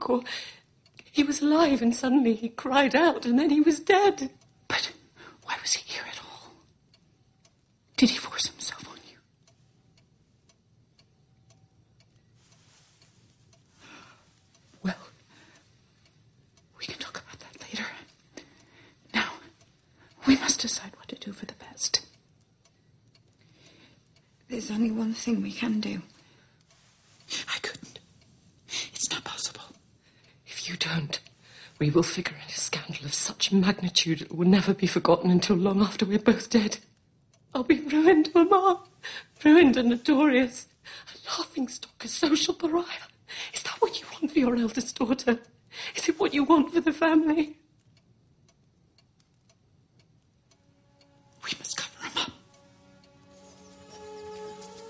shock, or he was alive and suddenly he cried out and then he was dead. But why was he here at all? Did he force himself on you? Well, we can talk about that later. Now, we must decide what to do for the best. There's only one thing we can do. I couldn't. It's not possible. If you don't, we will figure out a scandal of such magnitude it will never be forgotten until long after we're both dead. I'll be ruined, Mamma. Ruined and notorious. A laughingstock, a social pariah. Is that what you want for your eldest daughter? Is it what you want for the family?